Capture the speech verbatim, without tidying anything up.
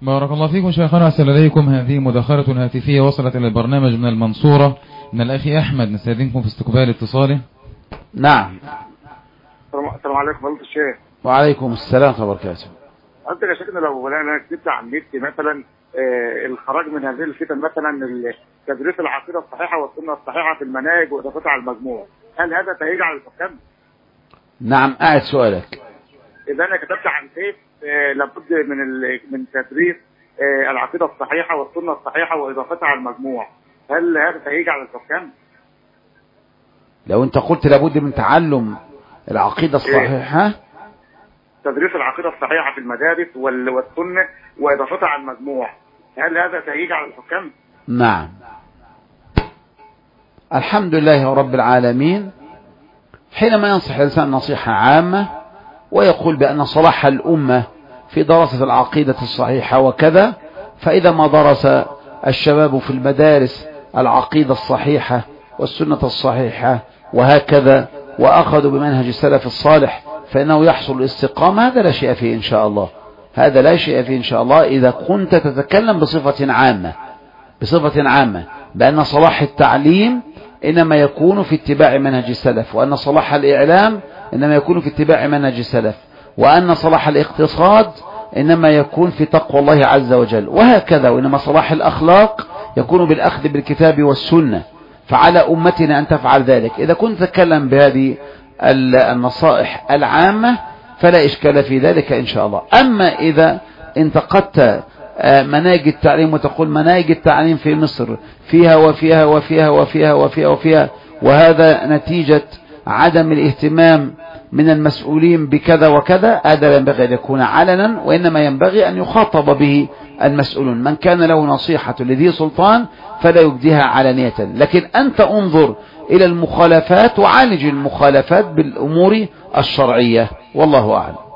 بارك الله فيكم شيخنا. أسأل إليكم هذه مداخلة هاتفية وصلت إلى البرنامج من المنصورة من الأخ أحمد، نستأذنكم في استقبال اتصاله. نعم. السلام عليكم فضيلة الشيخ. وعليكم السلام ورحمة الله وبركاته. قلت يا شيخنا لو انا كتبت على النت مثلا آه الخراج من هذه الفتن، مثلا تدريس العقيدة الصحيحة والسنة الصحيحة في المناهج وإضافتها على المجموع، هل هذا سيجعل الحكام؟ نعم، أعد سؤالك. إذا أنا كتبت عن كيف آه لابد من من تدريس آه العقيدة الصحيحة والسنة الصحيحة وإضافتها على المجموع، هل هذا سيجعل الحكام؟ لو أنت قلت لابد من تعلم العقيدة الصحيحة، تدريس العقيدة الصحيحة في المدارس والسنة وإضافتها على المجموع، هل هذا سيجعل الحكام؟ نعم. الحمد لله رب العالمين. حينما ينصح الإنسان نصيحة عامة ويقول بأن صلاح الأمة في دراسة العقيدة الصحيحة وكذا، فإذا ما درس الشباب في المدارس العقيدة الصحيحة والسنة الصحيحة وهكذا وأخذوا بمنهج السلف الصالح فإنه يحصل الاستقامة، هذا لا شيء فيه إن شاء الله. هذا لا شيء فيه إن شاء الله إذا كنت تتكلم بصفة عامة بصفة عامة بأن صلاح التعليم إنما يكون في اتباع منهج السلف، وأن صلاح الإعلام إنما يكون في اتباع منهج السلف، وأن صلاح الاقتصاد إنما يكون في تقوى الله عز وجل وهكذا، وإنما صلاح الأخلاق يكون بالأخذ بالكتاب والسنة. فعلى أمتنا أن تفعل ذلك. إذا كنت تتكلم بهذه النصائح العامة فلا إشكال في ذلك إن شاء الله. أما إذا انتقدت مناهج التعليم وتقول مناهج التعليم في مصر فيها وفيها وفيها وفيها وفيها وفيها وهذا نتيجة عدم الاهتمام من المسؤولين بكذا وكذا، هذا لا ينبغي أن يكون علنا، وإنما ينبغي أن يخاطب به المسؤولون. من كان له نصيحة لذي سلطان فلا يبديها علانية، لكن أنت انظر إلى المخالفات وعالج المخالفات بالأمور الشرعية، والله أعلم.